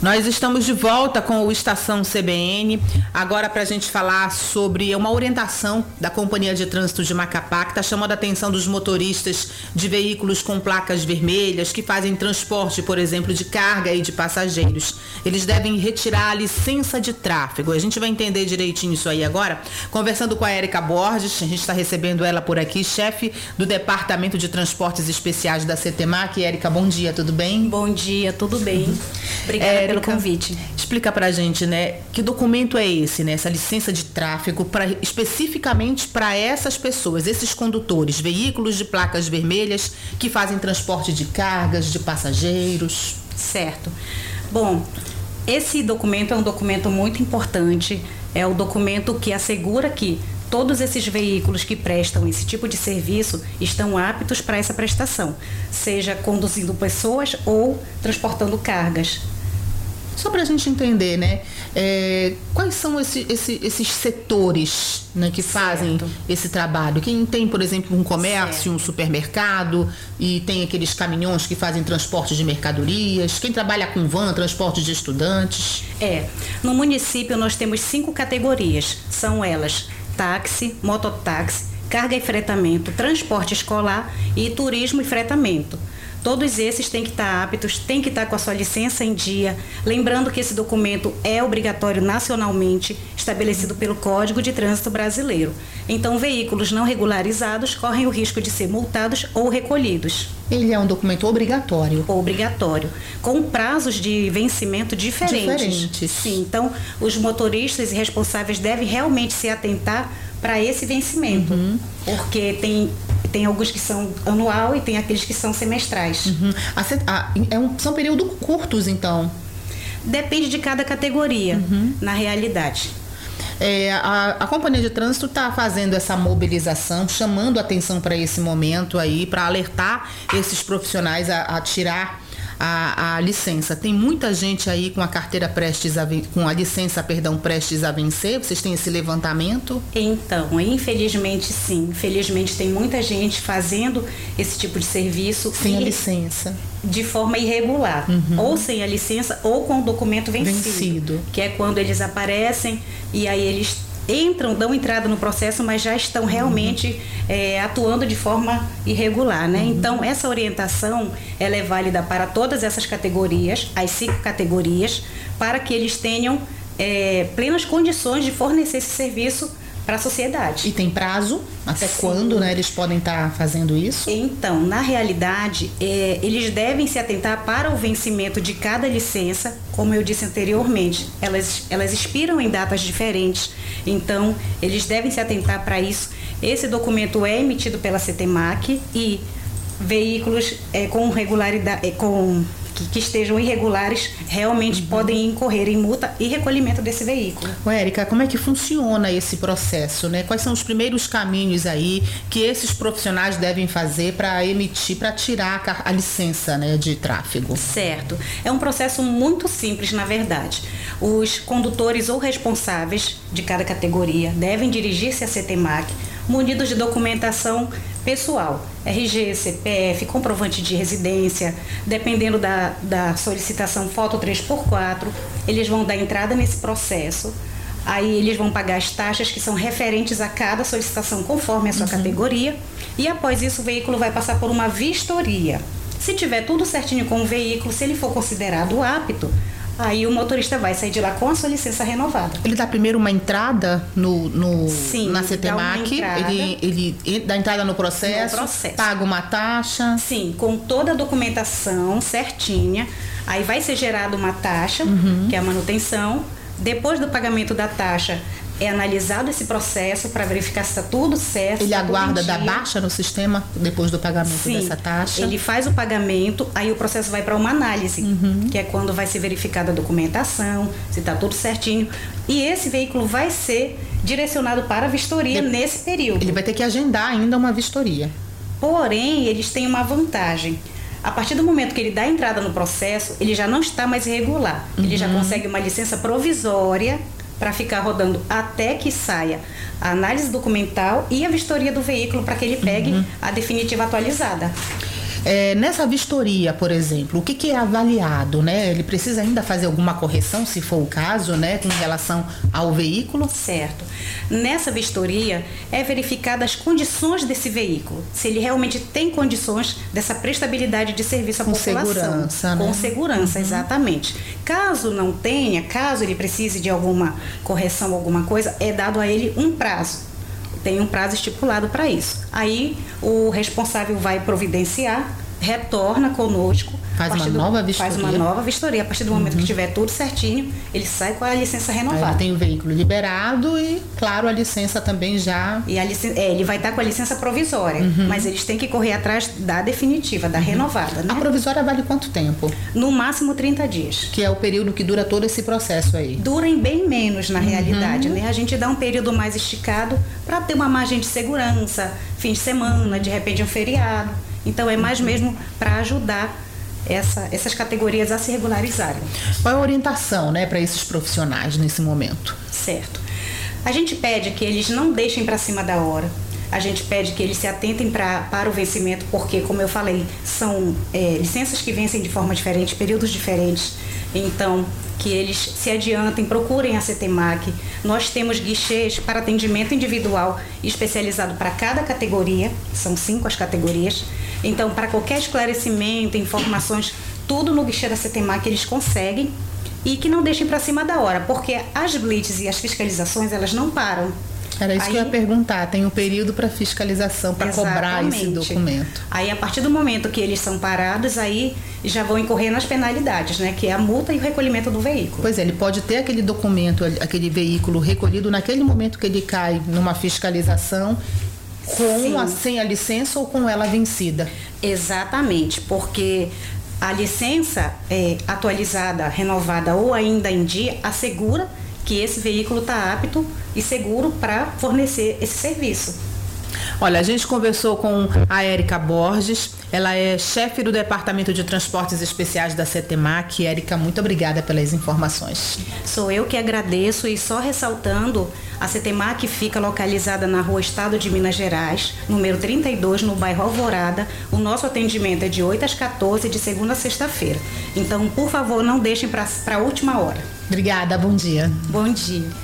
Nós estamos de volta com o Estação CBN, agora para a gente falar sobre uma orientação da Companhia de Trânsito de Macapá, que está chamando a atenção dos motoristas de veículos com placas vermelhas, que fazem transporte, por exemplo, de carga e de passageiros. Eles devem retirar a licença de tráfego. A gente vai entender direitinho isso aí agora, conversando com a Érica Borges. A gente está recebendo ela por aqui, chefe do Departamento de Transportes Especiais da CETEMAC. Érica, bom dia, tudo bem? Bom dia, tudo bem. Obrigada pelo convite. Explica pra gente, né, que documento é esse, né, essa licença de tráfego especificamente para essas pessoas, esses condutores, veículos de placas vermelhas que fazem transporte de cargas, de passageiros. Certo. Bom, esse documento é um documento muito importante, é o documento que assegura que todos esses veículos que prestam esse tipo de serviço estão aptos para essa prestação, seja conduzindo pessoas ou transportando cargas. Só para a gente entender, né, quais são esses setores, né, que fazem esse trabalho? Quem tem, por exemplo, um comércio, um supermercado, e tem aqueles caminhões que fazem transporte de mercadorias, quem trabalha com van, transporte de estudantes? No município nós temos 5 categorias, são elas: táxi, mototáxi, carga e fretamento, transporte escolar e turismo e fretamento. Todos esses têm que estar aptos, têm que estar com a sua licença em dia. Lembrando que esse documento é obrigatório nacionalmente, estabelecido pelo Código de Trânsito Brasileiro. Então, veículos não regularizados correm o risco de ser multados ou recolhidos. Ele é um documento obrigatório? Obrigatório, com prazos de vencimento diferentes. Sim, então os motoristas e responsáveis devem realmente se atentar para esse vencimento, porque tem alguns que são anual e tem aqueles que são semestrais. São períodos curtos, então? Depende de cada categoria, na realidade. A Companhia de Trânsito está fazendo essa mobilização, chamando atenção para esse momento aí, para alertar esses profissionais a tirar a licença. Tem muita gente aí com a carteira prestes a vencer. Vocês têm esse levantamento? Então, infelizmente sim. Infelizmente tem muita gente fazendo esse tipo de serviço sem a licença, de forma irregular, ou sem a licença ou com o documento vencido, que é quando eles aparecem e aí eles dão entrada no processo, mas já estão realmente atuando de forma irregular, né? Então, essa orientação, ela é válida para todas essas categorias, as 5 categorias, para que eles tenham plenas condições de fornecer esse serviço para a sociedade. E tem prazo? Até quando, né, eles podem estar fazendo isso? Então, na realidade, eles devem se atentar para o vencimento de cada licença. Como eu disse anteriormente, elas expiram em datas diferentes, então eles devem se atentar para isso. Esse documento é emitido pela CETEMAC e veículos com regularidade, que estejam irregulares realmente podem incorrer em multa e recolhimento desse veículo. Érica, como é que funciona esse processo, né? Quais são os primeiros caminhos aí que esses profissionais devem fazer para tirar a licença, né, de tráfego? Certo. É um processo muito simples, na verdade. Os condutores ou responsáveis de cada categoria devem dirigir-se à CETEMAC munidos de documentação pessoal, RG, CPF, comprovante de residência, dependendo da solicitação, foto 3x4, eles vão dar entrada nesse processo, aí eles vão pagar as taxas que são referentes a cada solicitação conforme a sua categoria, e após isso o veículo vai passar por uma vistoria. Se tiver tudo certinho com o veículo, se ele for considerado apto, aí o motorista vai sair de lá com a sua licença renovada. Ele dá primeiro uma entrada Sim, na CETEMAC? Ele dá entrada no processo, paga uma taxa? Sim, com toda a documentação certinha. Aí vai ser gerada uma taxa, que é a manutenção. Depois do pagamento da taxa, é analisado esse processo para verificar se está tudo certo. Ele aguarda dar baixa no sistema depois do pagamento dessa taxa? Ele faz o pagamento, aí o processo vai para uma análise, que é quando vai ser verificada a documentação, se está tudo certinho. E esse veículo vai ser direcionado para a vistoria nesse período. Ele vai ter que agendar ainda uma vistoria. Porém, eles têm uma vantagem. A partir do momento que ele dá entrada no processo, ele já não está mais irregular. Ele já consegue uma licença provisória para ficar rodando até que saia a análise documental e a vistoria do veículo para que ele pegue a definitiva atualizada. Nessa vistoria, por exemplo, o que é avaliado, né? Ele precisa ainda fazer alguma correção, se for o caso, né, com relação ao veículo? Certo. Nessa vistoria é verificada as condições desse veículo, se ele realmente tem condições dessa prestabilidade de serviço à população. Segurança, né? Com segurança, exatamente. Caso não tenha, caso ele precise de alguma correção, alguma coisa, é dado a ele um prazo. Tem um prazo estipulado para isso. Aí o responsável vai providenciar, retorna conosco. Faz uma nova vistoria. Faz uma nova vistoria. A partir do momento que tiver tudo certinho, ele sai com a licença renovada. Aí tem o veículo liberado e, claro, a licença também já... E ele vai estar com a licença provisória, mas eles têm que correr atrás da definitiva, da renovada, né? A provisória vale quanto tempo? No máximo 30 dias. Que é o período que dura todo esse processo aí? Durem bem menos, na realidade, né? A gente dá um período mais esticado para ter uma margem de segurança, fim de semana, de repente um feriado. Então é mais mesmo para ajudar essas categorias a se regularizarem. Qual é a orientação, né, para esses profissionais nesse momento? Certo. A gente pede que eles não deixem para cima da hora. A gente pede que eles se atentem para o vencimento, porque, como eu falei, são licenças que vencem de forma diferente, períodos diferentes. Então, que eles se adiantem, procurem a CETEMAC. Nós temos guichês para atendimento individual especializado para cada categoria, são 5 as categorias. Então, para qualquer esclarecimento, informações, tudo no guichê da CETEMAC eles conseguem, e que não deixem para cima da hora, porque as blitz e as fiscalizações, elas não param. Era isso que eu ia perguntar, tem um período para fiscalização, para cobrar esse documento. Aí, a partir do momento que eles são parados, aí já vão incorrer nas penalidades, né? Que é a multa e o recolhimento do veículo. Pois é, ele pode ter aquele documento, aquele veículo recolhido naquele momento que ele cai numa fiscalização, sem a licença ou com ela vencida. Exatamente, porque a licença atualizada, renovada ou ainda em dia, assegura que esse veículo está apto e seguro para fornecer esse serviço. Olha, a gente conversou com a Érica Borges, ela é chefe do Departamento de Transportes Especiais da CETEMAC. Érica, muito obrigada pelas informações. Sou eu que agradeço, e só ressaltando, a CETEMAC fica localizada na Rua Estado de Minas Gerais, número 32, no bairro Alvorada. O nosso atendimento é de 8 às 14, de segunda a sexta-feira. Então, por favor, não deixem para a última hora. Obrigada, bom dia. Bom dia.